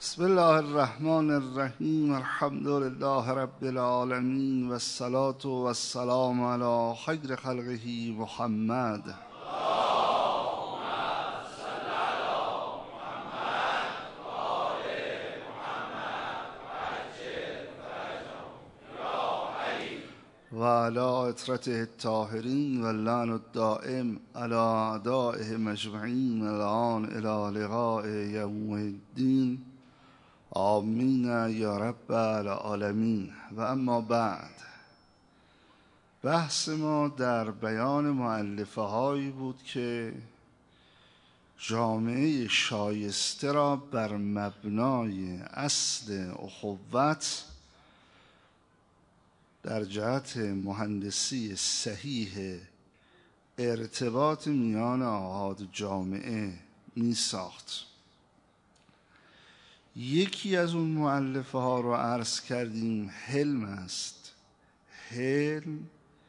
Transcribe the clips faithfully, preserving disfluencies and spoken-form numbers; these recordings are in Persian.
بسم الله الرحمن الرحیم. الحمد لله رب العالمین و الصلاة و السلام علی خیر خلقه محمد. و علی اطرته الطاهرین و اللعن الدائم علی اعدائهم اجمعین الان الی لقاء یوم الدین. آمین یا رب العالمین. و اما بعد، بحث ما در بیان مؤلفه هایی بود که جامعه شایسته را بر مبنای اصل اخوت در جهت مهندسی صحیح ارتباط میان آحاد جامعه می ساخت. یکی از اون مؤلفه ها رو عرض کردیم حلم است. حلم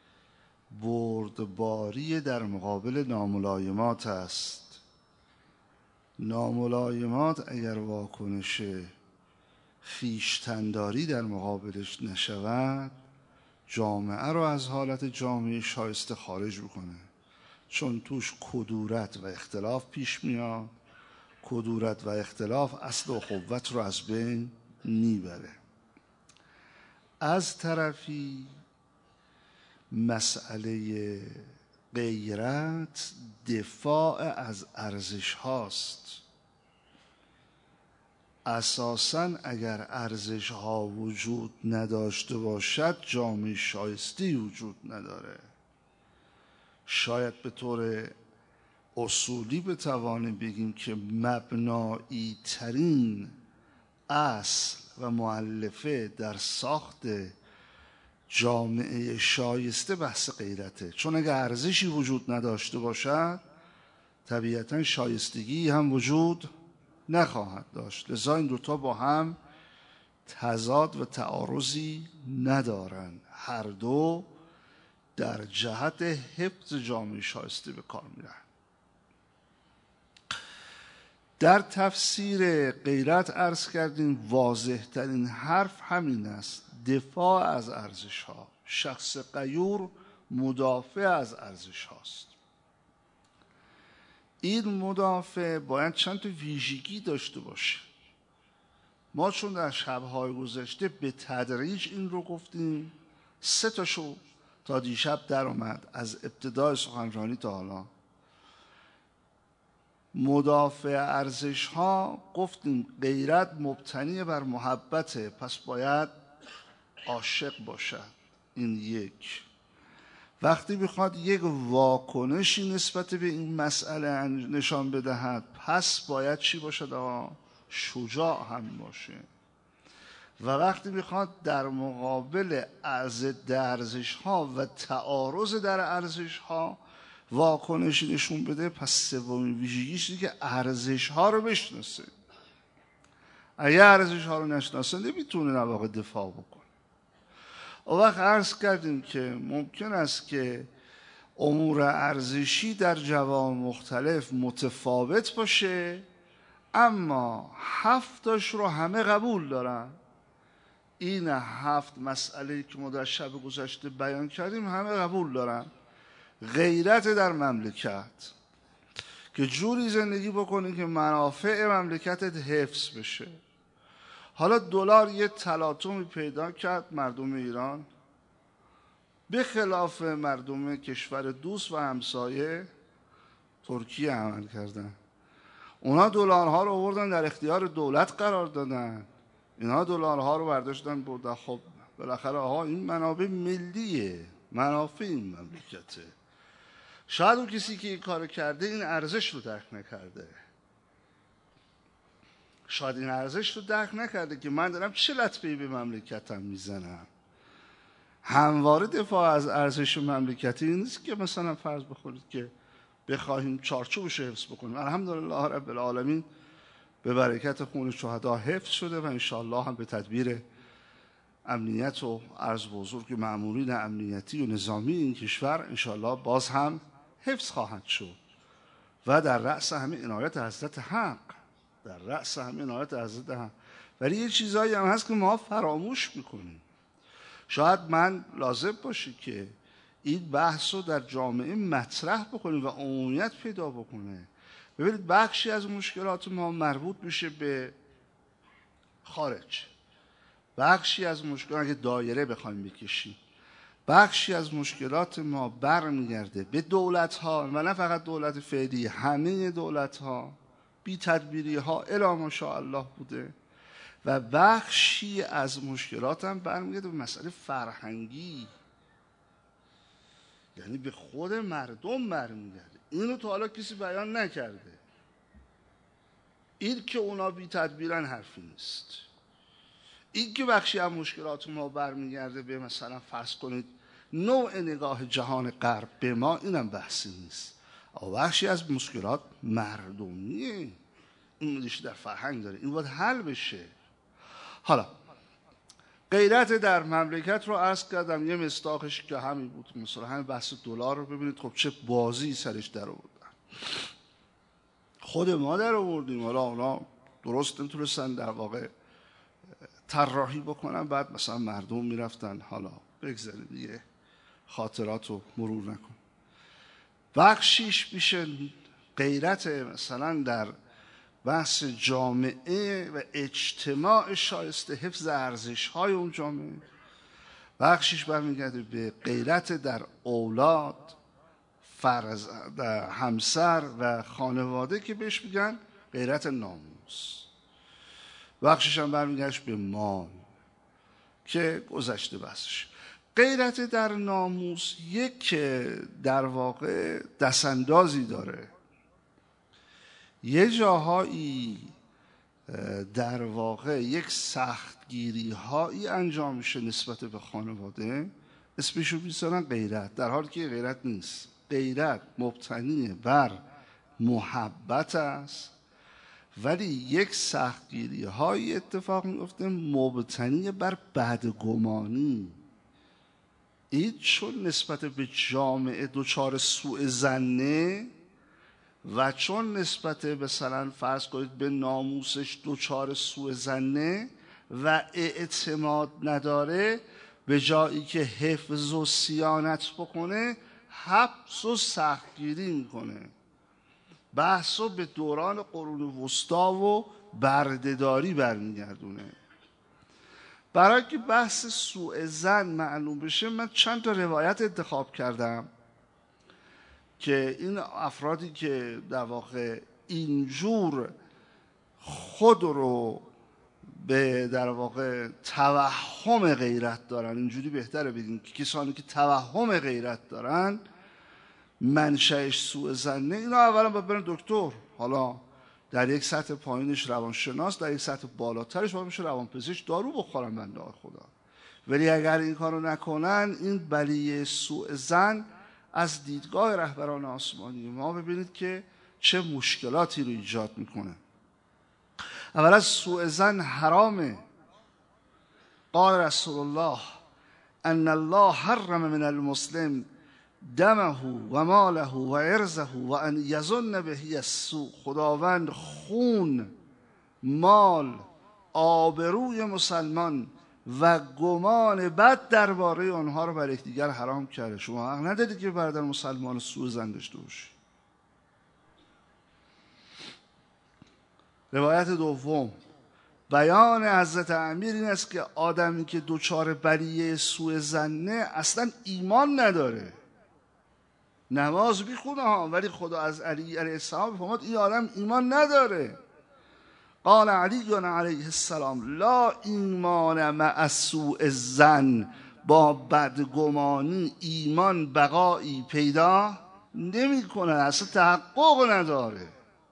بردباری در مقابل ناملایمات است. ناملایمات اگر واکنش خویشتن‌داری در مقابلش نشود، جامعه رو از حالت جامعه شایسته خارج بکنه، چون توش کدورت و اختلاف پیش میاد. کدورت و اختلاف اصل اخوت رو از بین میبره. از طرفی مسئله غیرت دفاع از ارزش هاست. اساساً اگر ارزش ها وجود نداشته باشد، جامعه شایسته وجود نداره. شاید به طور اصولی بتوانیم بگیم که مبنایی ترین اصل و مؤلفه در ساخت جامعه شایسته بحث غیرته، چون اگر ارزشی وجود نداشته باشد طبیعتاً شایستگی هم وجود نخواهد داشت. لذا این دوتا با هم تضاد و تعارضی ندارند. هر دو در جهت حفظ جامعه شایسته به کار میرن. در تفسیر غیرت عرض کردیم واضح ترین حرف همین است: دفاع از ارزش ها. شخص غیور مدافع از ارزش هاست. این مدافع باید چند تا ویژگی داشته باشه. ما چون در شب‌های گذشته به تدریج این رو گفتیم، سه تاشو تا دیشب در اومد از ابتدای سخنرانی تا حالا. مدافع ارزش ها گفتیم غیرت مبتنی بر محبته، پس باید عاشق باشد. این یک. وقتی بخواد یک واکنشی نسبت به این مسئله نشان بدهد، پس باید چی باشد؟ آقا شجاع هم باشه. و وقتی بخواد در مقابل ضد ارزش ها و تعارض در ارزش ها واکنشی نشون بده، پس سومین ویژگیش اینه که ارزش ها رو بشناسه. اگه ارزش ها رو نشناسه نمیتونه در واقع دفاع بکنه. اون وقت عرض کردیم که ممکن است که امور ارزشی در جوامع مختلف متفاوت باشه، اما هفتاش رو همه قبول دارن. این هفت مسئله که ما در شب گذشته بیان کردیم همه قبول دارن. غیرت در مملکت، که جوری زندگی بکنی که منافع مملکتت حفظ بشه. حالا دلار یه تلاطمی پیدا کرد مردم ایران، به خلاف مردم کشور دوست و همسایه ترکیه عمل کردن. اونا دلارها رو آوردن در اختیار دولت قرار دادن، اینا دلارها رو برداشتن بردن. خب بالاخره آها این منابع ملیه، منافع این مملکته. شاید اون کسی که این کار کرده این ارزش رو درک نکرده. شاید این ارزش رو درک نکرده که من دارم چه لطمه‌ای به مملکتم میزنم. همواره دفاع از ارزش مملکتی نیست که مثلا فرض بخورید که بخواهیم چارچوبش رو حفظ بکنیم. الحمدلله رب العالمین به برکت خون شهدا حفظ شده و انشاءالله هم به تدبیر امنیت و عرض به حضور مأمورین امنیتی و نظامی این کشور انشاءالله باز هم حفظ خواهد شد و در رأس همه عنایت حضرت حق. در رأس همین آیات حضرت هم. ولی یه چیزایی هم هست که ما فراموش میکنیم. شاید من لازم باشه که این بحث رو در جامعه مطرح بکنیم و عمومیت پیدا بکنه. ببینید بخشی از مشکلات ما مربوط میشه به خارج، بخشی از مشکلات اگه دایره بخوایم بکشیم، بخشی از مشکلات ما برمیگرده به دولت ها و نه فقط دولت فعلی، همه دولت ها، بی تدبیری ها الی ماشاءالله بوده، و بخشی از مشکلات هم برمیگرده به مسئله فرهنگی، یعنی به خود مردم برمیگرده. اینو تا حالا کسی بیان نکرده. این که اونا بی تدبیرن حرفی نیست. این که بخشی از مشکلات ما برمیگرده به مثلا فرض کنید نوع نگاه جهان غرب به ما، اینم بحثی نیست. اما بخشی از مشکلات مردمیه، این ریشه در فرهنگ داره، این باید حل بشه. حالا غیرت در مملکت رو عرض کردم، یه مصداقش که همین بود، مثلا همین بحث دلار رو ببینید خب چه بازی سرش در آوردن. خود ما در آوردیم، حالا اونا درست نمیتونستن در واقع طراحی بکنن، بعد مثلا مردم میرفتن. حالا بگذارید دیگه، خاطرات رو مرور نکن. بخشیش میشه غیرت مثلا در بحث جامعه و اجتماع شایسته حفظ ارزش‌های اون جامعه. بخشیش برمیگرده به غیرت در اولاد، فرز، در همسر و خانواده که بهش میگن غیرت ناموس. بخشش هم برمیگرده به مال که گذشته بحثش. غیرت در ناموس یک در واقع دستاندازی داره، یه جاهایی در واقع یک سختگیری هایی انجام میشه نسبت به خانواده، اسمشو میذارن غیرت، در حالی که غیرت نیست. غیرت مبتنی بر محبت است، ولی یک سختگیری های اتفاق میفته مبتنی بر بدگمانی. این چون نسبت به جامعه دچار سوء ظنه و چون نسبت مثلا فرض کنید به ناموسش دچار سوء ظنه و اعتماد نداره، به جایی که حفظ و صیانت بکنه حبس و سختگیری میکنه. بحث رو به دوران قرون وسطا و بردهداری برمیگردونه. برای که بحث سوء ظن معلوم بشه، من چند تا روایت انتخاب کردم که این افرادی که در واقع اینجور خود رو به در واقع توهم غیرت دارن، اینجوری بهتره بگیم که کسانی که توهم غیرت دارن منشأش سوء ظنه، اینا اولا باید برن دکتر. حالا در یک سطح پایینش روانشناس، در یک سطح بالاترش باید میشه روانپزشک، دارو بخورن بنده خدا. ولی اگر این کارو نکنن، این بلیه سوء ظن از دیدگاه رهبران آسمانی ما ببینید که چه مشکلاتی رو ایجاد میکنه. اولا سوء ظن حرامه. قال رسول الله ان الله حرم من المسلم دمه و ماله و عرضه و ان یظن به السوء. خداوند خون، مال، آبروی مسلمان و گمان بد درباره آنها رو بر یکدیگر حرام کرده. شما حق ندارید که برادر مسلمان سوء ظن داشته باشی. روایت دوم، بیان حضرت امیر این است که آدمی که دوچار بلیه سوء ظنه اصلا ایمان نداره. نماز میخونه ها، ولی خدا از علی علیه السلام فرمود این آدم ایمان نداره. قال علی علیه السلام لا ایمان مع سوء الظن. با بدگمانی ایمان بقایی پیدا نمی کنه، اصلا تحقق نداره.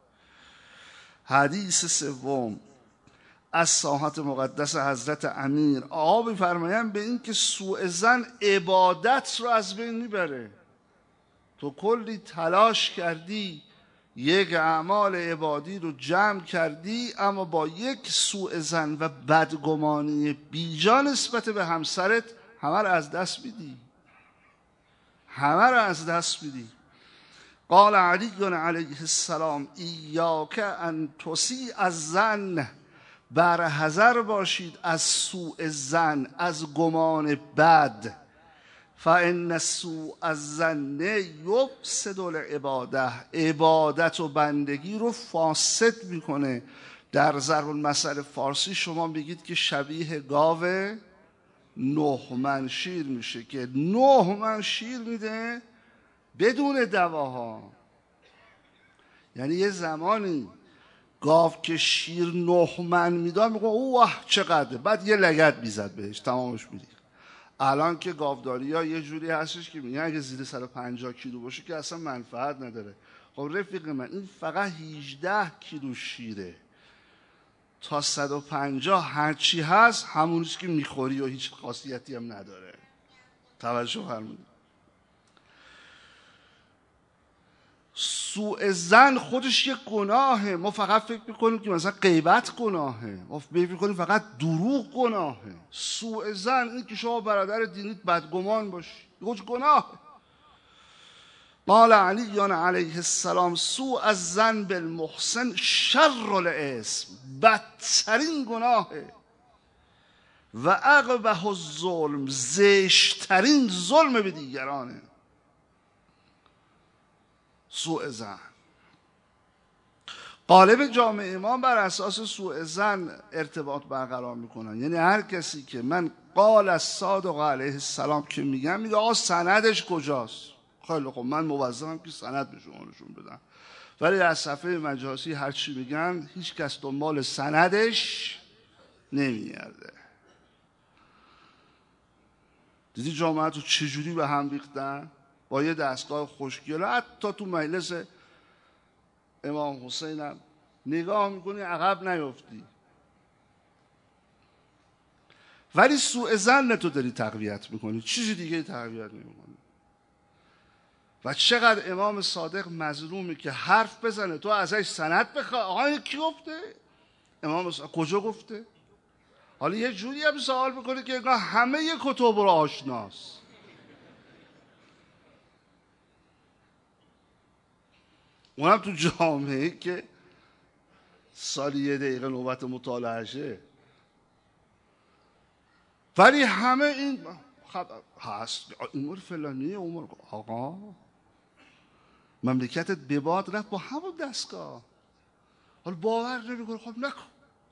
حدیث سوم از ساحت مقدس حضرت امیر، آقا می‌فرمایند به این که سوء ظن عبادت رو از بین میبره. تو کلی تلاش کردی، یک اعمال عبادی رو جمع کردی، اما با یک سوء ظن و بدگمانی بیجا نسبت به همسرت همه رو از دست میدی، همه رو از دست میدی. قال علی علیه السلام ایاک ان تسیء الظن، بر حذر باشید از سوء الظن، از گمان بد. فان سوء الظن یفسد العباده، عبادت و بندگی رو فاسد میکنه. در ضرب المثل فارسی شما بگید که شبیه گاو نه من شیر میشه، که نه من شیر میده بدون دواها. یعنی یه زمانی گاو که شیر نه من میداد میگه اوه چقدره، بعد یه لگد میزد بهش تمامش میری. الان که گاوداری ها یه جوری هستش که میگن اگه زیر صد و پنجاه کیلو باشه که اصلا منفعت نداره. خب رفیق من این فقط هجده کیلو شیره، تا صد و پنجاه هرچی هست همونیست که میخوری و هیچ خاصیتی هم نداره. توجه فرمودید. سوء ظن خودش یک گناهه. ما فقط فکر میکنیم که مثلا غیبت گناهه، ما فکر میکنیم فقط دروغ گناهه. سوء ظن این که شما برادر دینیت بدگمان باشی خودش گناهه. قال علی علیه السلام سوء الظن بالمحسن شر الاسم، بدترین گناهه. و اقبح الظلم، زشترین ظلم به دیگرانه سوء ظن. غالب جامعه ما بر اساس سوء ظن ارتباط برقرار میکنن. یعنی هر کسی که من قال الصادق علیه السلام که میگم میگه آقا سندش کجاست؟ خیلی خب من موظفم که سند به شما نشون بدم، ولی در صفحه مجازی هر چی میگن هیچ کس دنبال سندش نمیگرده. دیدی جامعه تو چجوری به هم ریختن؟ با یه دستگاه خوشگل. حتی تو مجلس امام حسین هم نگاه میکنی عقب نیفتی، ولی سوء ظن تو داری تقویت میکنی، چیزی دیگه تقویت نمیکنی. و چقدر امام صادق مظلومه که حرف بزنه تو ازش سند بخواه. آقا کی گفته؟ امام صادق کجا گفته؟ حالا یه جوری هم سوال میکنه که انگار همه ی کتب رو آشناست. اونم تو جامعه که سالی یه دقیقه نوبت مطالعهشه، ولی همه این هست امور فلانیه امور. آقا مملکتت به باد رفت با همون دستگاه، حالا باور نمیکنه. خب نکن،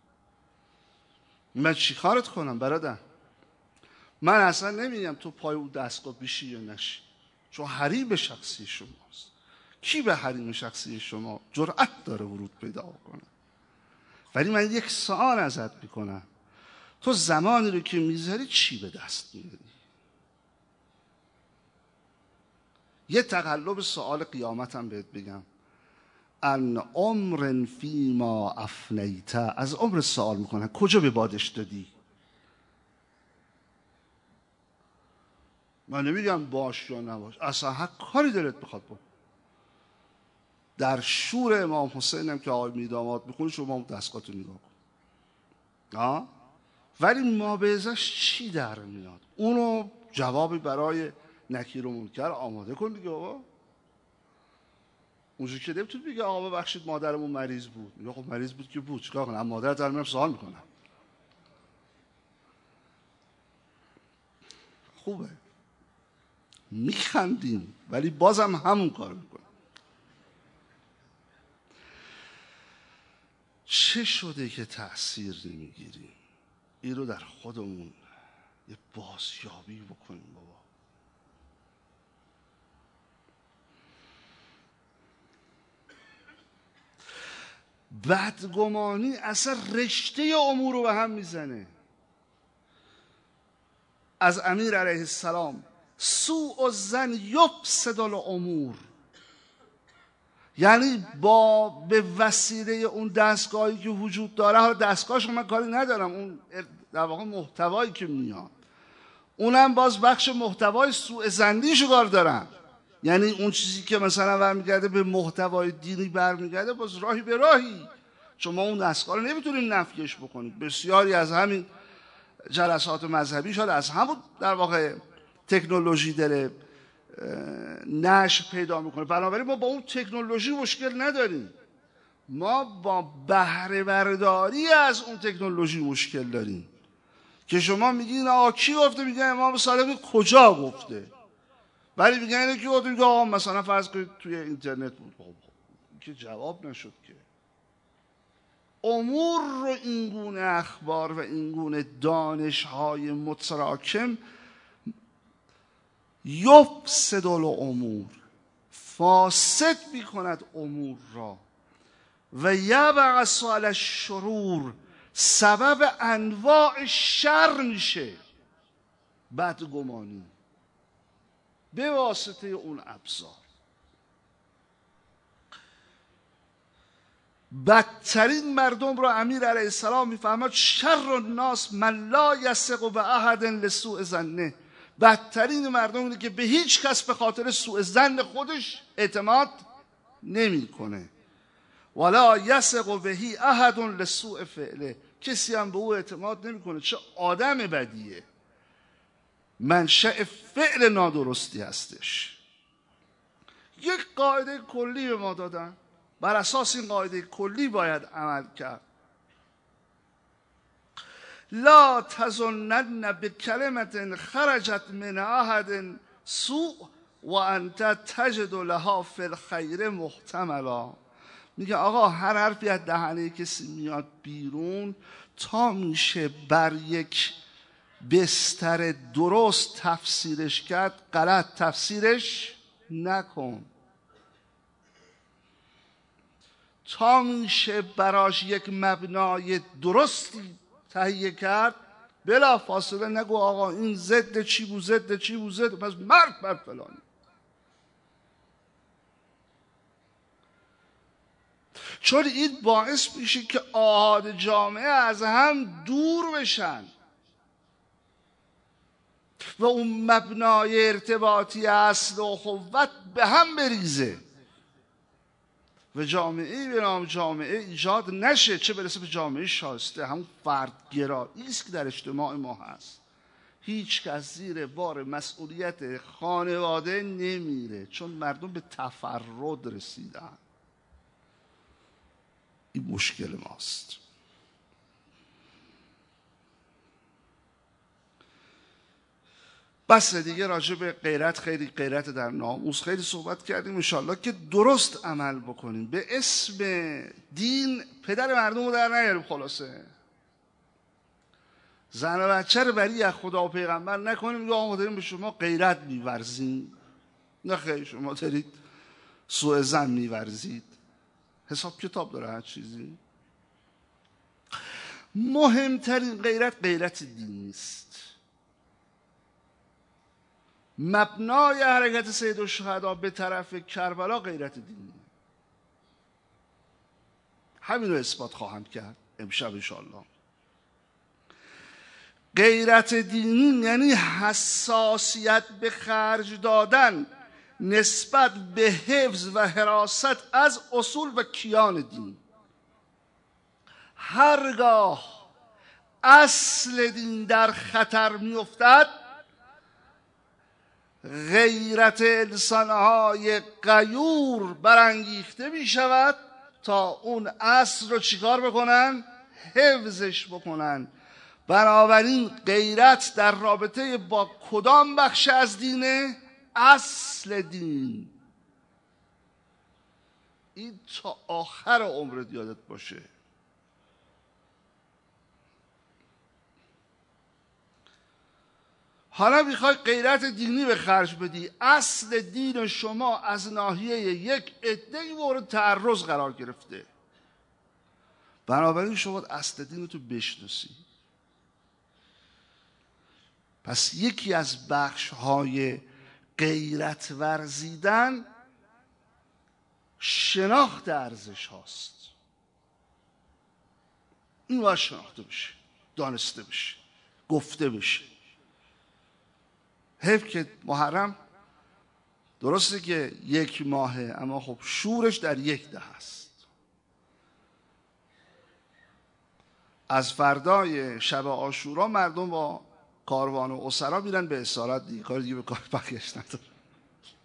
من چی کارت کنم برادر؟ من اصلا نمیگم تو پای اون دستگاه بشی یا نشی، چون حریم شخصی شماست. کی به حریم شخصی شما جرأت داره ورود پیدا کنه؟ ولی من یک سوال ازت میکنم، تو زمانی رو که میذاری چی به دست میاری؟ یه تقلب سوال قیامتم بهت بگم، ان عمر فیما افنیت، از عمر سوال میکنن کجا به بادش دادی؟ من نمیگم باش یا نباش، اصلا هر کاری دلت بخواد با. در شور امام حسین هم که آقای میرداماد میخونی شما اون دستگاهتو نگاه کن. آه؟ ولی ما به ازش چی در میاد؟ اونو جوابی برای نکیر و منکر آماده کن دیگه. آقا اونجا که نمیتونی بگه آقا ببخشید مادرمون مریض بود. میگه خب مریض بود که بود، چیکار کنم؟ مادرت دارم میرم سوال میکنم. خوبه میخندیم ولی بازم همون کار میکنم. چه شده که تأثیر نمیگیریم؟ این رو در خودمون یه بازیابی بکنیم. بابا بدگمانی اصلا رشته امور رو به هم میزنه. از امیر علیه السلام سوء الظن یفسد الامور، یعنی با به وسیله اون دستگاهی که وجود داره، حالا دستگاهش من کاری ندارم، اون در واقع محتوایی که میاد اونم باز بخش محتوای سوء ظنیشو کار دارم. یعنی اون چیزی که مثلا برمیگرده به محتوای دینی برمیگرده باز راهی به راهی، چون ما اون دستگاه رو نمیتونیم نفیش بکنیم. بسیاری از همین جلسات مذهبی شاید از همون در واقع تکنولوژی داره نشر پیدا میکنه. بنابراین ما با اون تکنولوژی مشکل نداریم، ما با بهره برداری از اون تکنولوژی مشکل داریم که شما میگین آقا کی گفته؟ میگن امام صادق کجا گفته؟ ولی میگن اینه کی گفته؟ میگه آقا مثلا فرض کنید توی اینترنت بود. که جواب نشد که امور رو اینگونه اخبار و اینگونه دانش‌های متراکم یفسد الامور، فاسد میکند امور را، و یبعث علی الشرور، سبب انواع شر میشه، بدگمانی به واسطه اون ابزار. بدترین مردم را امیر علیه السلام میفهمد شر الناس من لا یثق باحد لسوء ظنه. بدترین مردم اینه که به هیچ کس به خاطر سوء ظن خودش اعتماد نمیکنه. ولا یثق بهی احد لسوء فعله، کسی هم به او اعتماد نمیکنه چه آدم بدیه، منشأ فعل نادرستی هستش. یک قاعده کلی به ما دادن، بر اساس این قاعده کلی باید عمل کرد. لا تظنن بکلمة خرجت من احد سوء و انت تجد لها فی الخیر محتملا. میگه آقا هر حرفی از دهنه کسی میاد بیرون تا میشه بر یک بستر درست تفسیرش کرد، غلط تفسیرش نکن. تا میشه براش یک مبنای درستی تهیه کرد، بلا فاصله نگو آقا این ضد چی بود ضد چی بود ضد پس مرد بر فلانی. چون این باعث میشه که آحاد جامعه از هم دور بشن و اون مبنای ارتباطی اصل و اخوت به هم بریزه و جامعه به نام جامعه ایجاد نشه، چه برسه به جامعه شایسته. همون فردگرایی است که در اجتماع ما هست. هیچ کس زیر بار مسئولیت خانواده نمیره چون مردم به تفرد رسیدن. این مشکل ماست. بس دیگه راجع به غیرت، خیلی غیرت در ناموس خیلی صحبت کردیم. انشالله که درست عمل بکنیم. به اسم دین پدر مردم رو در نیاریم. خلاصه زن و بچه رو بری از خدا و پیغمبر نکنیم یا ما داریم به شما غیرت میورزیم. نه خیلی، شما دارید سوء ظن میورزید. حساب کتاب داره هر چیزی. مهمترین غیرت غیرت دینی است. مبنای حرکت سید الشهدا به طرف کربلا غیرت دینی. همین رو اثبات خواهم کرد امشب انشاءالله. غیرت دینی یعنی حساسیت به خرج دادن نسبت به حفظ و حراست از اصول و کیان دین. هرگاه اصل دین در خطر می افتد، غیرت انسانهای غیور برانگیخته می شود تا اون اصل رو چیکار بکنن؟ حفظش بکنن. بنابراین غیرت در رابطه با کدام بخش از دینه؟ اصل دین. این تا آخر عمرت یادت باشه. حالا میخوای غیرت دینی به خرج بدی، اصل دین شما از ناحیه یک عده‌ای مورد تعرض قرار گرفته. بنابراین شما اصل دین رو تو بشناسی. پس یکی از بخش های غیرت ورزیدن شناخت ارزش هاست. این باید شناخته بشه، دانسته بشه، گفته بشه. حیف که محرم درسته که یک ماهه، اما خب شورش در یک ده است. از فردای شب عاشورا مردم با کاروان و اسرا میرن به اسارت دیگه، کار دیگه به کار بقیه‌اش نداره.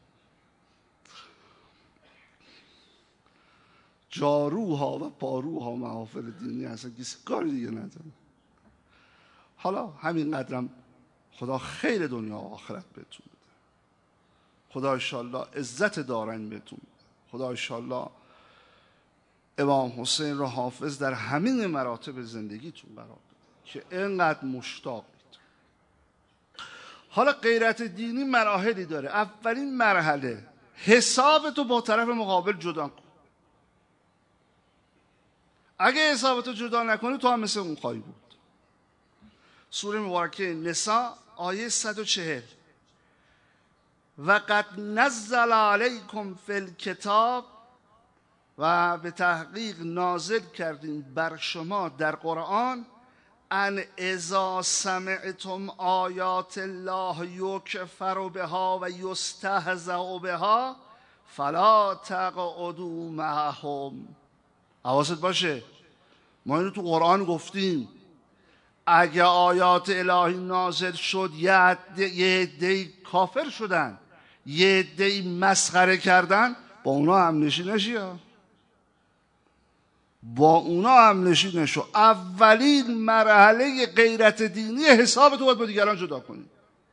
جاروها و پاروها محافل دینی اصلا کسی کاری دیگه نداره. حالا همین قدرم خدا خیر دنیا و آخرت بهتون بده. خدا انشالله عزت دارن بهتون بده. خدا انشالله امام حسین را حافظ در همین مراتب زندگیتون قرار بده که اینقدر مشتاقید. حالا غیرت دینی مراحلی داره. اولین مرحله حسابتو با طرف مقابل جدا کن. اگه حسابتو جدا نکنی تو هم مثل اون خواهی بود. سوره مبارکه نساء آیه صد و چهل و قد نزل علیکم فی الکتاب و به تحقیق نازل کردیم بر شما در قرآن ان اذا سمعتم آیات الله یکفر بها و یستهزأ بها فلا تقعدوا معهم. حواست باشه ما اینو تو قرآن گفتیم اگه آیات الهی نازل شد یه عده‌ای کافر شدن، یه عده‌ای مسخره کردن، با اونا هم نشی نشی ها. با اونا هم نشی نشو. اولین مرحله غیرت دینی حساب تو باید با دیگران جدا کنی.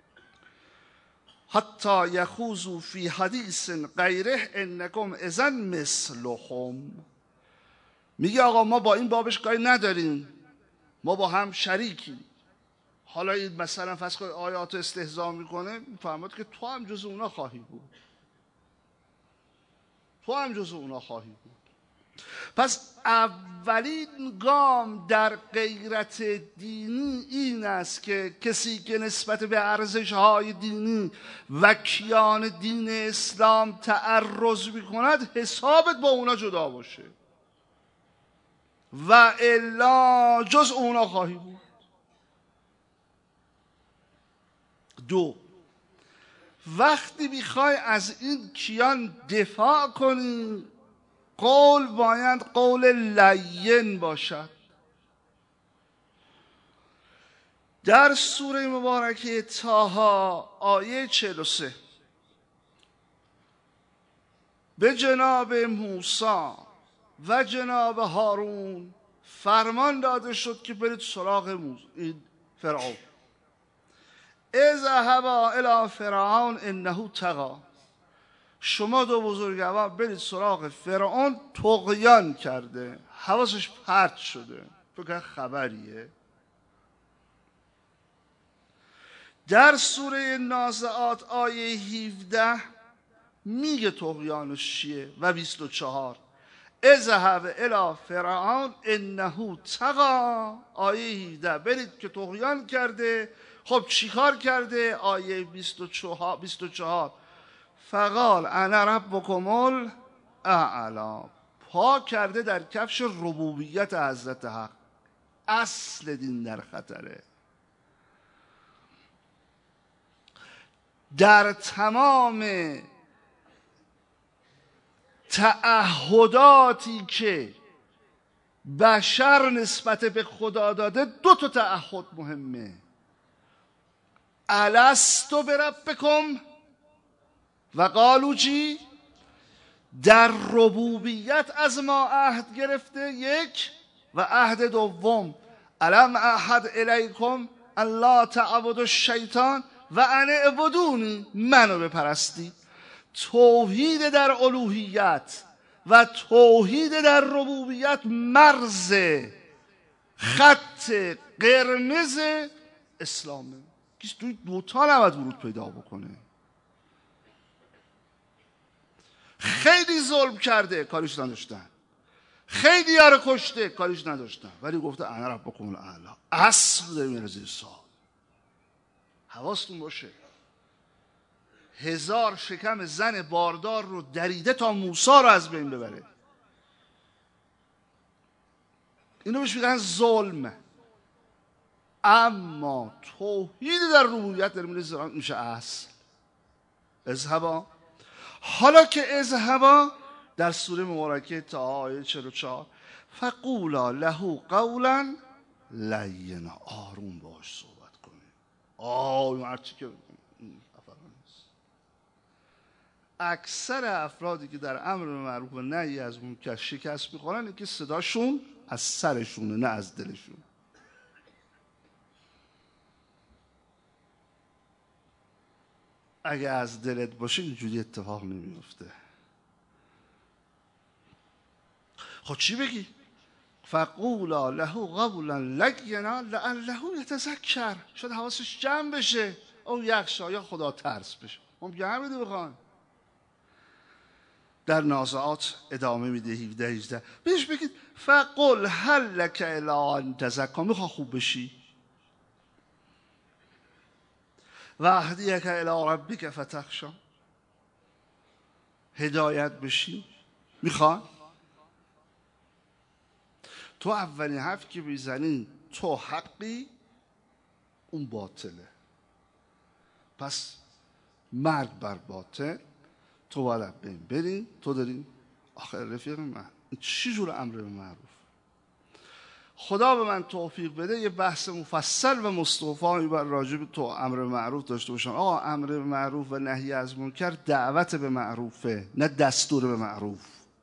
حتی یخوضوا فی حدیث غیره انکم اذا مثلهم. میگه آقا ما با این بابش کاری نداریم، ما با هم شریکیم. حالا این مثلا فرض کنید آیات استهزا میکنه، میفهمد که تو هم جز اونا خواهی بود، تو هم جز اونا خواهی بود. پس اولین گام در غیرت دینی این است که کسی که نسبت به ارزش‌های دینی و کیان دین اسلام تعرض میکند حسابت با اونا جدا باشه و الا جز اونا خواهی بود. دو، وقتی میخوای از این کیان دفاع کنی قول باید قول لین باشد. در سوره مبارکه طه آیه چهل و سه به جناب موسی و جناب هارون فرمان داده شد که برید سراغ فرعون. اذهبا الی فرعون انه طغی. شما دو بزرگوار برید سراغ فرعون، طغیان کرده، حواسش پرت شده، فکر خبریه. در سوره نازعات آیه هفده میگه طغیانش چیه و بیست و چهار اذهب الی فرعون انه طغی. آیه هفده برید که طغیان کرده. خب چیکار کرده؟ آیه بیست و چهار فقال انا ربکم الاعلی. پا کرده در کفش ربوبیت حضرت حق. اصل دین در خطره. در تمام تعهداتی که بشر نسبت به خدا داده دو تا تعهد مهمه. الستو بربکم و قالو چی؟ در ربوبیت از ما عهد گرفته یک، و عهد دوم الم اعهد الیکم الله تعبدوا الشیطان و ان اعبدونی، منو بپرستید. توحید در الوهیت و توحید در ربوبیت مرز خط قرمز اسلامه. کسی توی دوتا نباید ورود پیدا بکنه. خیلی ظلم کرده کاریش نداشتن، خیلی یارو کشته کاریش نداشتن، ولی گفته انا ربکم الاعلی. اصل داره میره زیر سوال. حواستون باشه هزار شکم زن باردار رو دریده تا موسی رو از بین ببره. اینو بهش میگن ظلم. اما توحید در ربوبیت در میره زیر میشه اصل. اذهبا. حالا که اذهبا در سوره مبارکه تا آیه چهل و چهار فقولا له قولا لینا، آروم باش صحبت کنید. آه هرچی که اکثر افرادی که در امر معروف و نهی از منکر شکست میخورن اینه که صداشون از سرشونه نه از دلشون. اگه از دلت باشه اینجوری اتفاق نمیفته. خب چی بگی؟ فقولا له قولا لینا لعله یتذکر، شاید حواسش جمع بشه او یخشا یا خدا ترس بشه. ممکنه همینو بخوان. در نازعات ادامه میده هفده هجده بهش بگید فقل هل لک الی ان تزکا، میخوا خوب بشی و اهدیک الی ربک فتخشا، هدایت بشی میخوان. تو اولین حرف که میزنی تو حقی اون باطله، پس مرگ بر باطل، تو باید بین برین. تو داری آخر رفیق من این چی جور امر به معروف؟ خدا به من توفیق بده یه بحث مفصل و مستوفی بر راجع به تو امر به معروف داشته باشم. آقا امر به معروف و نهی از منکر دعوت به معروفه نه دستور به معروف.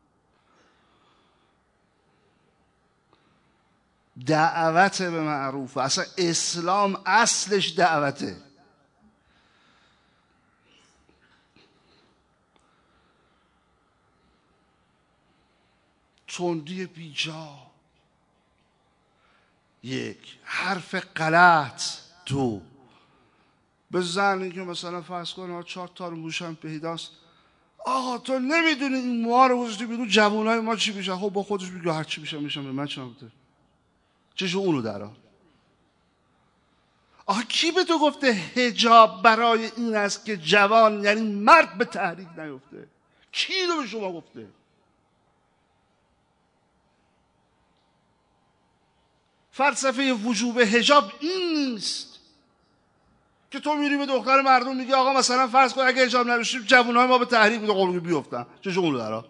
دعوت به معروف، اصلا اسلام اصلش دعوته. تندی بیجا یک، حرف غلط دو. به زنی که مثلا فرض کن چهار تا رو موشم پیداست، آقا تو نمیدونی این موها رو گذاشتی بیرون جوانای ما چی میشن؟ خب با خودش میگه هر چی میشن میشن، به من چه بوده؟ چشو اونو درا. آقا کی به تو گفته حجاب برای این است که جوان یعنی مرد به تحریک نیفته؟ کی اینو به شما گفته؟ فلسفه وجوب حجاب این نیست که تو میری به دختر مردم میگی آقا مثلا فرض کن اگه حجاب نباشیم جوانای ما به تحریک میده قلبی بیفتن. چشو اونو درا.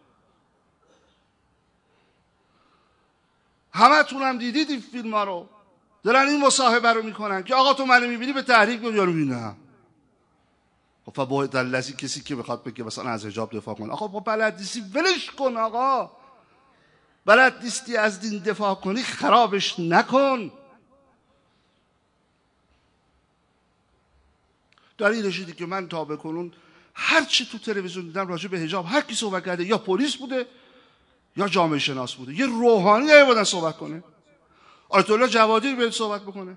همه تونم دیدید این فیلم ها رو، دارن این مصاحبه رو میکنن که آقا تو منو میبینی به تحریک میدی یا نه؟ خب باید الذی، کسی که بخواد بگه مثلا از حجاب دفاع کن، آقا با بلد نیستی ولش کن. آقا بلد نیستی از دین دفاع کنی خرابش نکن. دلیلش اینه که من تا بکنون هر چی تو تلویزیون دیدم راجع به حجاب هر کی صحبت کرده یا پلیس بوده یا جامعه شناس بوده. یه روحانی نمی‌بودن صحبت کنه. آیت الله جوادی بیاد صحبت بکنه.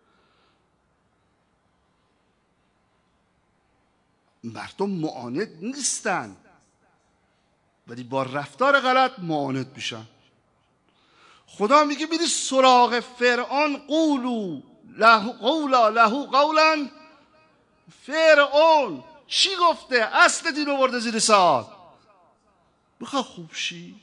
مردم معاند نیستن ولی با رفتار غلط معاند میشن. خدا میگه بیدی سراغ فرعون قولو له قولا له قولا. فرعون چی گفته؟ اصل دین رو برده زیر سوال. بخواه خوب شی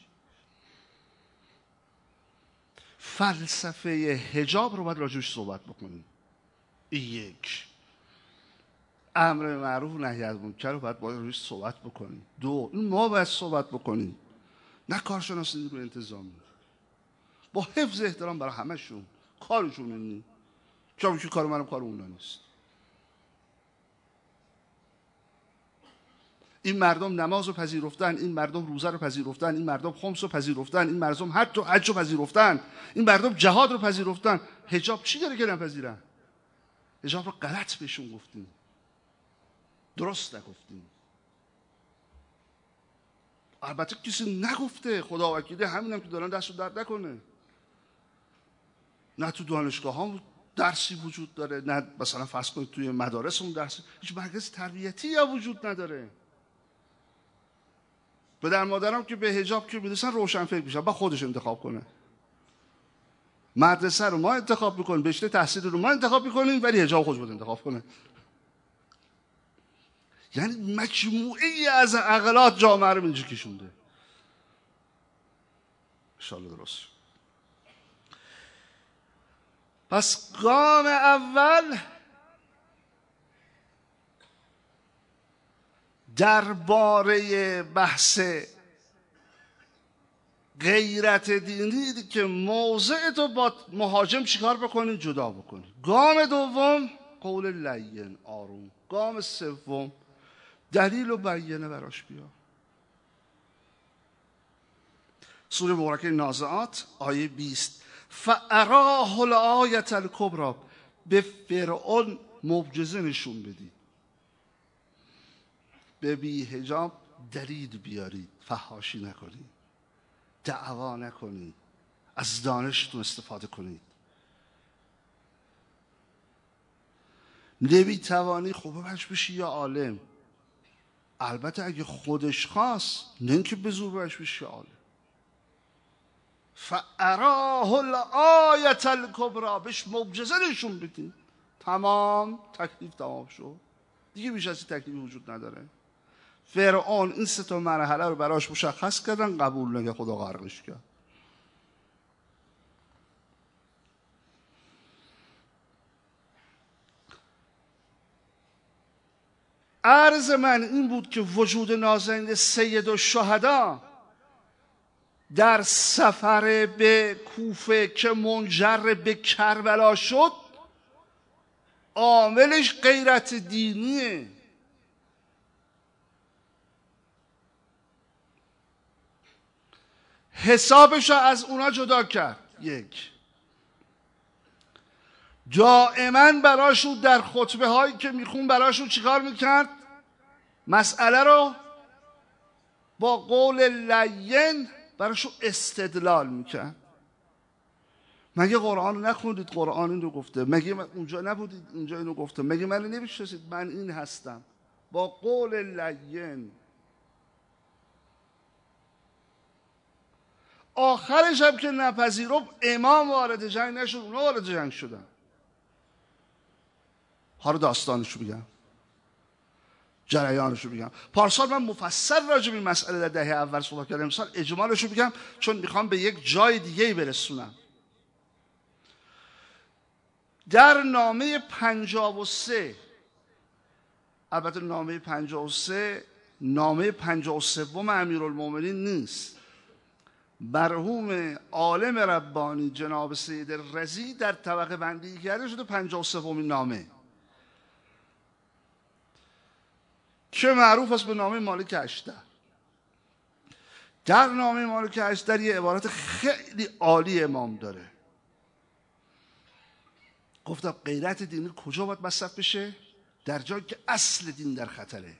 فلسفه حجاب رو باید راجوش صحبت بکنیم. یک، امر معروف و نهی از منکر رو باید باید روش صحبت بکنیم. دو، این ما باید صحبت بکنیم نه کارشناس نیرو انتظامی. با حفظ احترام برای همشون، کارشون اینی چون که کار منم کار اونا نیست. این مردم نماز رو پذیرفتن، این مردم روزه رو پذیرفتن، این مردم خمس رو پذیرفتن، این مردم حج و حج رو پذیرفتن، این مردم جهاد رو پذیرفتن. حجاب چی داره که نپذیرن؟ حجاب رو غلط بهشون گفتیم، درست نگفتیم. البته کسی نگفته، خدا وکیلی همینم که دارن دست رو درد نکنه. نه تو دانشگاه ها درسی وجود داره، نه مثلا فرض کنید توی مدارس هم درسی، هیچ مرکز تربیتی یا وجود نداره. به در مادرم که به حجاب که میرسن روشن فکر میشن، با خودش انتخاب کنه. مدرسه رو ما انتخاب میکنیم، رشته تحصیل رو ما انتخاب میکنیم، ولی حجاب خودش باید انتخاب کنه. یعنی مجموعه از عقلات جامعه رو اینجا کشونده. انشاءالله درست. پس گام اول درباره بحث غیرت دینی که موضع تو با مهاجم چیکار بکنین جدا بکنین. گام دوم قول لین آروم. گام سوم دلیل و بیانه براش بیار. سوره مبارکه نازعات آیه بیست، فاراه الآیة الکبری، به فرعون معجزه نشون بدی، به بی حجاب دلیل بیارید، فحاشی نکنید، دعوا نکنید، از دانشتون استفاده کنید. نمیتوانی خب ببرش بشی یا عالم، البته اگه خودش خواست، نه اینکه به زور ببرش بشی یا عالم. فاراه الآیة الکبری، بهش معجزه نشون بدید، تمام، تکلیف تمام شد دیگه، بیش از این تکلیف وجود نداره. فرعون این سه تا مرحله رو براش مشخص کردن، قبول نگه، خدا غرقش کرد. عرض من این بود که وجود نازنین سید الشهدا در سفر به کوفه که منجر به کربلا شد، عاملش غیرت دینیه. حسابش رو از اونا جدا کرد. یک، دائما براشون در خطبه هایی که میخون براشون چیکار میکرد؟ مسئله رو با قول لین براشون استدلال میکرد. مگه قرآن رو نخوندید؟ قرآن این رو گفته. مگه اونجا نبودید؟ اونجا اینو گفته. مگه من نمیشناسید؟ من این هستم. با قول لین. آخرش هم که نپذیرفت، امام وارد جنگ نشد، اونا وارد جنگ شدن. حالا داستانشو بگم، جریانشو بگم. پارسال من مفصل راجع به این مسئله در دهه اول صحبت کردم، امسال اجمالشو بگم چون میخوام به یک جای دیگه برسونم. در نامه پنجاه و سه، البته نامه پنجاه و سه نامه پنجاه و سوم امیرالمومنین نیست، مرحوم عالم ربانی جناب سید رضی در طبقه بندی کرده شده پنجاه و سومین نامه که معروف است به نامه مالک اشتر. در نامه مالک اشتر یه عبارت خیلی عالی امام داره. گفتم غیرت دینی کجا باید مصرف بشه؟ در جایی که اصل دین در خطره.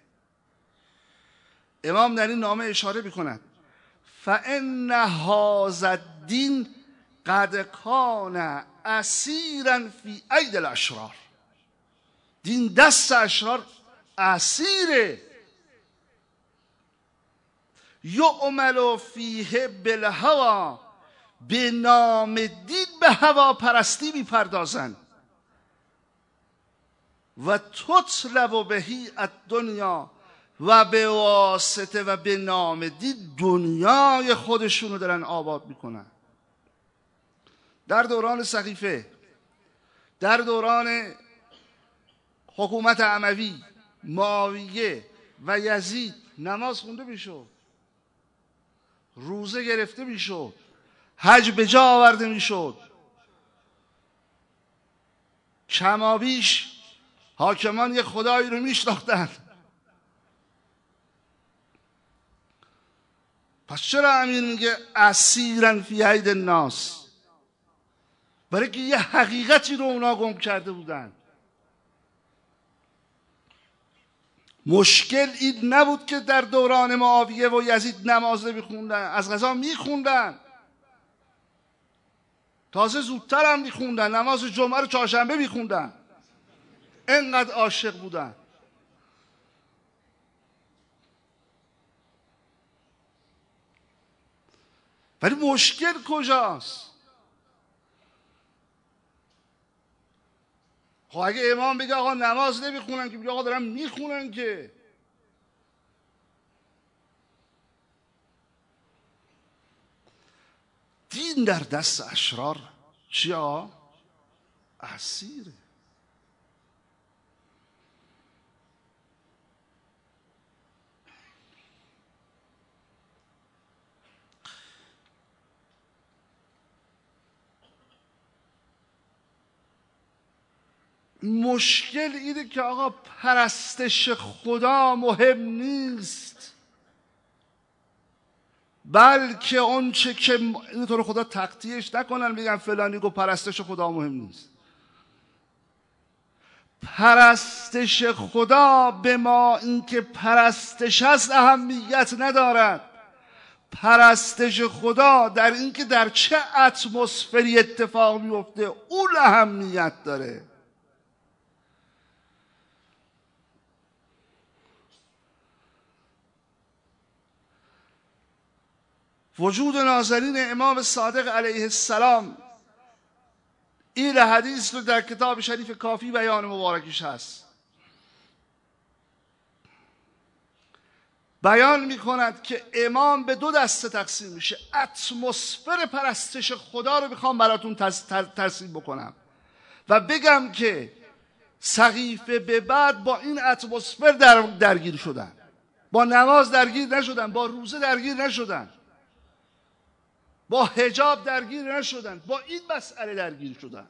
امام در این نامه اشاره میکند فَإِنَّ هَذَا الدِّینَ قَدْ کَانَ أَسِیرًا فِی أَیدِی الْأَشْرَارِ، دین دست اشرار اسیره. یعمل فیه بالهوی، به نام دین به هوا پرستی میپردازند. و تطلب بهی الدنیا، و به واسطه و به نام دین دنیای خودشونو دارن آباد میکنن. در دوران سقیفه، در دوران حکومت اموی، معاویه و یزید نماز خونده میشد، روزه گرفته میشد، حج به جا آورده میشد. کمابیش حاکمان یه خدایی رو میشناختن. پس چرا امیر میگه اسیرن فی اید الناس؟ برای که یه حقیقتی رو اونا گم کرده بودن. مشکل این نبود که در دوران معاویه و یزید نماز نمیخوندن، از قضا میخوندن، تازه زودتر هم میخوندن، نماز جمعه رو چهارشنبه میخوندن، اینقدر عاشق بودن. ولی مشکل کجاست؟ خب اگه امام بگه آقا نماز نمیخونن، که بگه آقا دارن میخونن، که دین در دست اشرار چیا؟ اسیره. مشکل اینه که آقا پرستش خدا مهم نیست، بلکه اون چه که اینو تو رو خدا تقطیعش نکنن بگن فلانی گفت پرستش خدا مهم نیست. پرستش خدا به ما اینکه پرستش هست اهمیت ندارد. پرستش خدا در اینکه در چه اتمسفری اتفاق میفته اون اهمیت داره. وجود نازنین امام صادق علیه السلام، این حدیث رو در کتاب شریف کافی بیان مبارکش هست، بیان می کند که امام به دو دسته تقسیم میشه. اتمسفر پرستش خدا رو میخوام براتون ترسیم بکنم و بگم که سقیفه به بعد با این اتمسفر در درگیر شدن، با نماز درگیر نشدن، با روزه درگیر نشدن، با حجاب درگیر نشدن، با این مسئله درگیر شدن.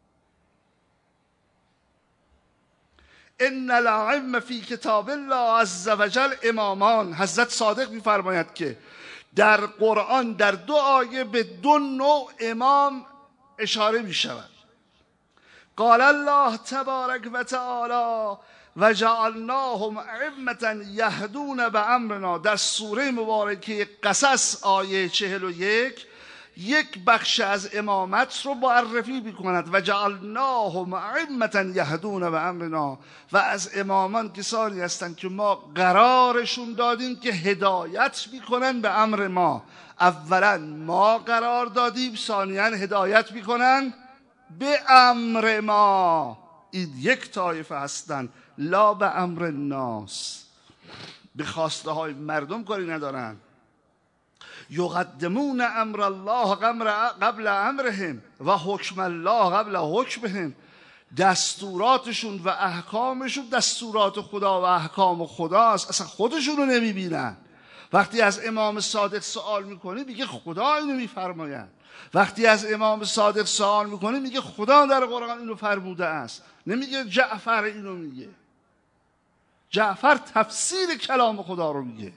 ان الائمه فی کتاب الله عز وجل امامان. حضرت صادق می‌فرماید که در قرآن در دو آیه به دو نوع امام اشاره می‌شود. قال الله تبارک و تعالی و جعلناهم ائمة یهدون بامرنا. در سوره مبارکه قصص آیه چهل و یک یک بخش از امامت رو معرفی می‌کند و جعلناهم ائمة یهدون بامرنا، و از امامان کسانی هستند که ما قرارشون دادیم که هدایت میکنن به امر ما. اولا ما قرار دادیم، ثانیاً هدایت میکنن به امر ما. این یک طایفه هستند، لا به امر الناس، به خواسته های مردم کاری ندارن. یقدمون امر الله قبل امرهم و حکم الله قبل حکمهم. دستوراتشون و احکامشون دستورات خدا و احکام خداست، اصلا خودشون رو نمیبینن. وقتی از امام صادق سوال میکنی میگه خدا اینو میفرماید. وقتی از امام صادق سوال میکنی میگه خدا در قرآن اینو فرموده است، نمیگه جعفر اینو میگه. جعفر تفسیر کلام خدا رو میگه.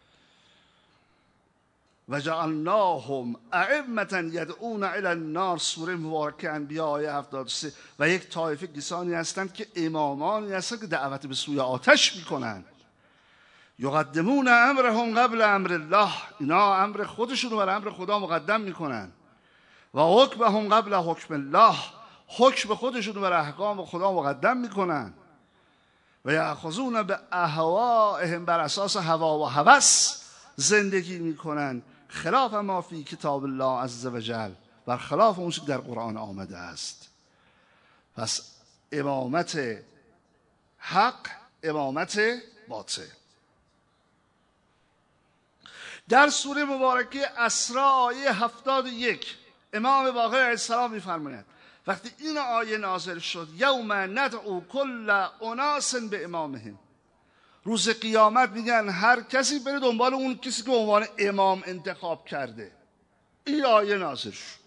و جعلناهم ائمة یدعون الی النار، سوره مبارکه انبیاء آیه هفتاد و سه. و یک طایفه کسانی هستند که امامانی هستند که دعوت به سوی آتش میکنند. یقدمون امرهم قبل امر الله، اینا امر خودشون رو بر امر خدا مقدم میکنن. و حکمهم قبل حکم الله، حکم خودشون رو بر احکام خدا مقدم میکنن. و یأخذون به اهوائهم، بر اساس هوا و هوس زندگی میکنن، خلاف ما فی کتاب الله عز وجل، بر خلاف اون چیزی که در قرآن آمده است. پس امامت حق، امامت باطل. در سوره مبارکه اسراء آیه هفتاد و یک امام باقر علیه السلام میفرماید وقتی این آیه نازل شد، یوم ندعو کل اناس به امامهم، روز قیامت میگن هر کسی بره دنبال اون کسی که به عنوان امام انتخاب کرده. این آیه نازل شد.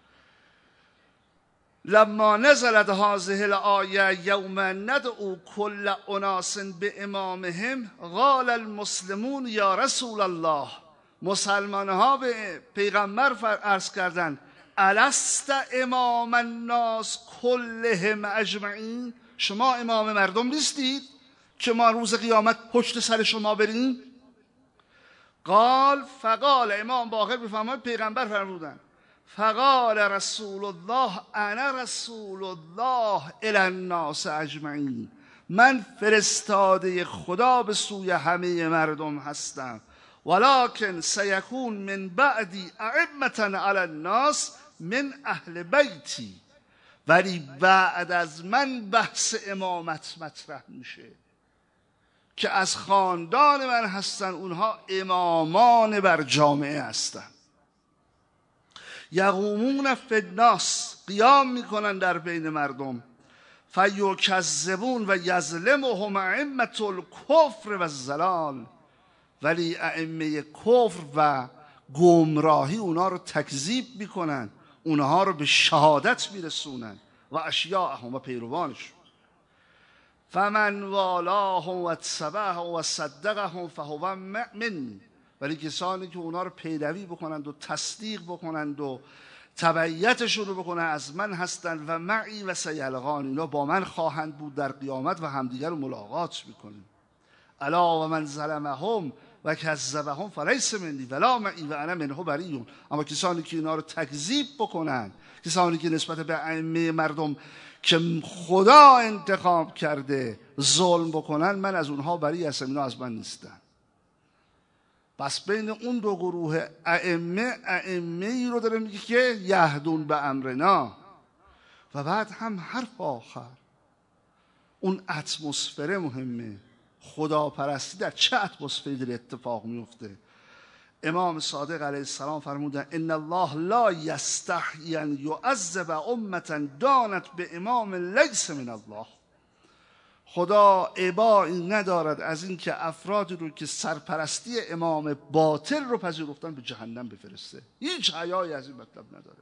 لما نزلت هذه الآیه یوم ندعو کل اناس به امامهم قال المسلمون یا رسول الله، مسلمان ها به پیغمبر عرض کردند الست امام الناس کلهم اجمعین، شما امام مردم نیستید که ما روز قیامت پشت سر شما بریم؟ قال فقال، امام باقر بفرماید پیغمبر فرمودن فقال رسول الله انا رسول الله الی الناس اجمعین، من فرستاده خدا به سوی همه مردم هستم. ولکن سیکون من بعدی ائمة علی الناس من اهل بیتی، ولی بعد از من بحث امامت مطرح میشه که از خاندان من هستن، اونها امامان بر جامعه هستن. یقومون فی الناس، قیام میکنن در بین مردم. فیکذبون و یظلمهم ائمة الکفر و الضلال، ولی ائمه کفر و گمراهی اونها رو تکذیب میکنن، اونها رو به شهادت میرسونن. و اشیاءهم، و پیروانشون. فمن والاهم و اتبعهم و صدقهم فهو منی. ولی کسانی که اونا رو پیروی بکنند و تصدیق بکنند و تبعیتشون رو بکنن از من هستند و معی و سیلقان، اینا با من خواهند بود در قیامت و همدیگر رو ملاقات میکنیم. الا و من ظلمهم و کذبهم فلیس منی ولا معی و انا منه بریء. اما کسانی که اینا رو تکذیب بکنن، کسانی که نسبت به ائمه مردم که خدا انتخاب کرده ظلم بکنن، من از اونها بری هستم، اینا از من نیستن. پس بین اون دو گروه ائمه، ائمه ای رو داره میگه که یهدون به امرنا. و بعد هم حرف آخر، اون اتمسفر مهمه. خداپرستی در چه اتمسفری داره اتفاق میفته؟ امام صادق علیه السلام فرمودن ان الله لا یستحیی ان یعذب امة دانت به امام لیس من الله. خدا ابایی ندارد از این که افرادی رو که سرپرستی امام باطل رو پذیرفتن به جهنم بفرسته. هیچ حیایی از این مطلب نداره.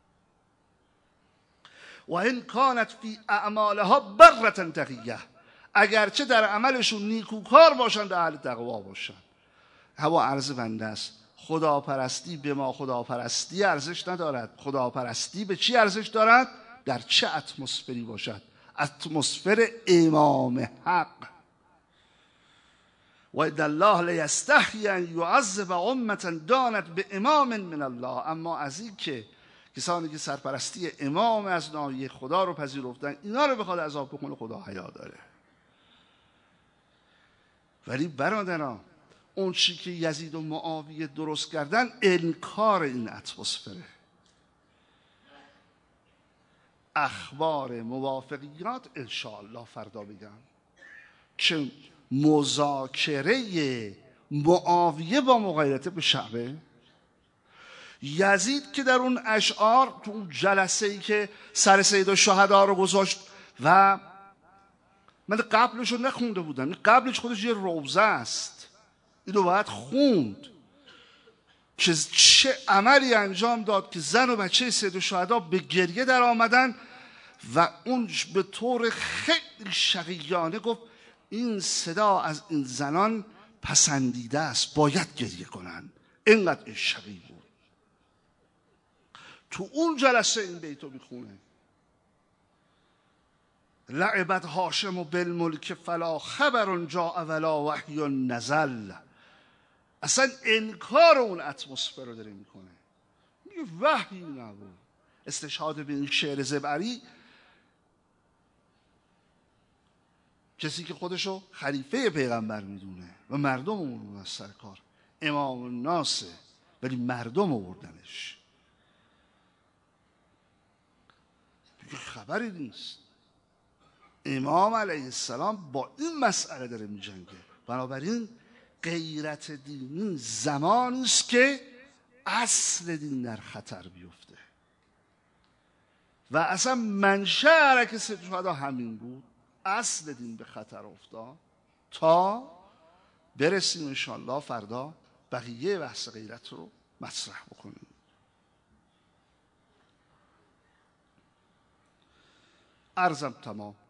و ان کانت فی اعمالها بره تقیه، اگرچه در عملشون نیکوکار باشن، در اهل تقوا باشن. هوا عرض بنده است. خداپرستی به ما خداپرستی ارزش ندارد. خداپرستی به چی ارزش دارد؟ در چه اتمسفری باشد؟ اتمسفر امام حق. و ان الله لیستحیی ان یعذب امة دانت به امام من الله. اما از این که کسانی که سرپرستی امام از ناحیه خدا رو پذیرفتن، اینا رو بخواد عذاب بکنه، خدا حیا داره. ولی برادران، اون چی که یزید و معاویه درست کردن انکار این اتمسفره. اخبار موافقیات انشاءالله فردا بگم که مذاکره معاویه با مغیرت به شعبه، یزید که در اون اشعار تو اون جلسه ای که سر سید الشهدا رو گذاشت و من قبلش رو نخونده بودم، قبلش خودش یه روزه است، اینو باید خوند که چه عملی انجام داد که زن و بچه سید الشهدا به گریه در آمدن و اون به طور خیلی شقیانه گفت این صدا از این زنان پسندیده است، باید گریه کنن. اینقدر این شقی بود. تو اون جلسه این بیتو میخونه لعبت هاشم و بالملک فلا خبر جاء ولا وحی نزل. اصلا انکار اون اتمسفر رو داره میکنه، میگه وحی نبود. استشهاد به این شعر زبری، کسی که خودشو خلیفه پیغمبر میدونه و مردم اون از سرکار امام الناسه، ولی مردم آوردنش، دیگه خبری نیست. امام علیه السلام با این مسئله داره میجنگه. بنابراین غیرت دینی زمانی است که اصل دین در خطر بیفته و اصلا منشأ حرکت سید الشهدا همین بود. اصل دین به خطر افتاد تا برسیم انشاءالله فردا بقیه بحث غیرت رو مطرح بکنیم. عرضم تمام.